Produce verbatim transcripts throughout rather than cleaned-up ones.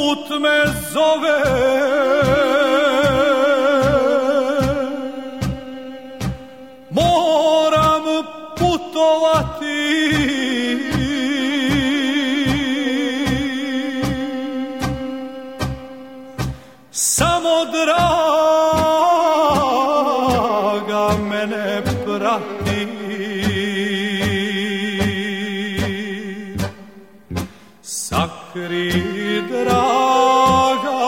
put me zove, moram putovati, samo draga mene prati. Sakri draga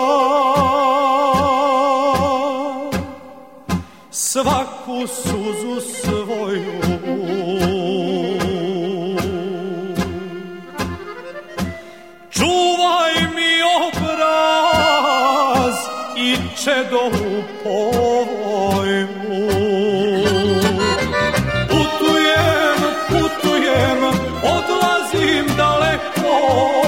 svaku suzu svoju, čuvaj mi obraz i čedo u povoju. Putujem, putujem, odlazim daleko,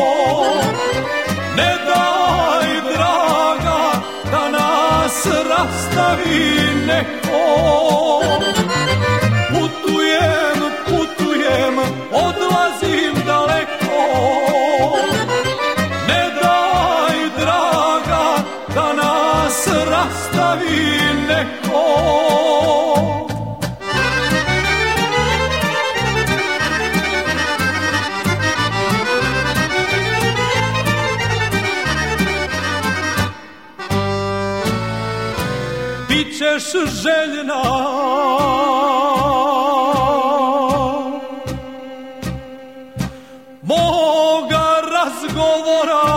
ne daj draga da nas rastavi neko. Putujem, putujem, odlazim daleko, ne daj draga da nas rastavi neko. Bićeš željna moga razgovora,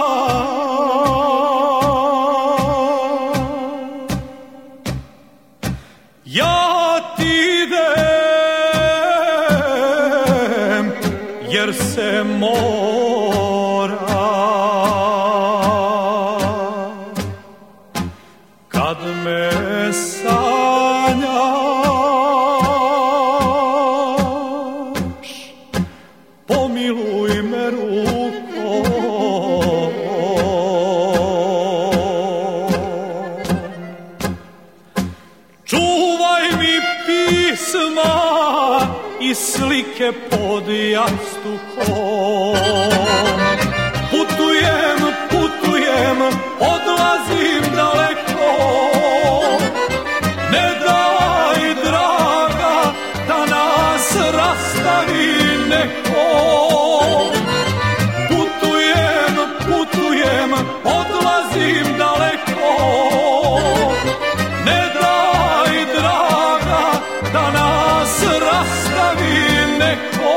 ja ti idem jer se mora. Kad me sanjaš, pomiluj me rukom, čuvaj mi pisma i slike pod jastukom. Putujem, putujem, odlazim daleko, ne daj draga da nas rastavi neko. Putujem, putujem, odlazim daleko, ne daj draga da nas rastavi neko.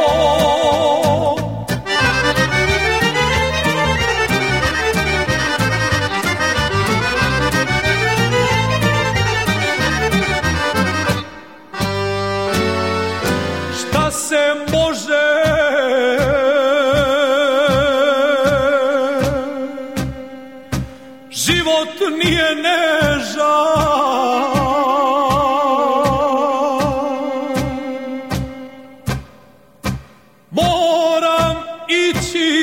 Šta se može život nije nežan, moram ići,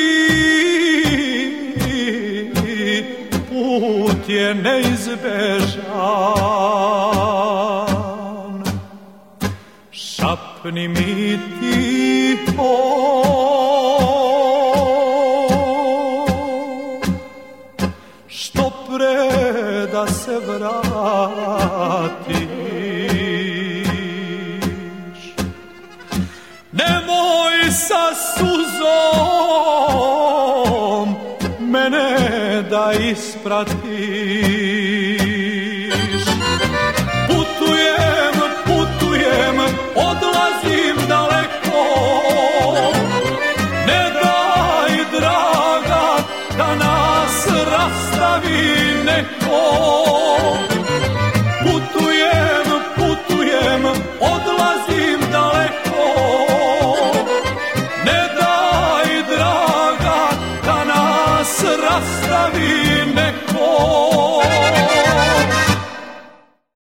put je neizbežan. Šapni mi tiho što pre da se vratiš. Nemoj sa suzom mene da ispratiš. Putujem, putujem, odlazim daleko, ne daj draga da nas rastavi neko. Putujem, putujem, odlazim daleko, ne daj draga da nas rastavi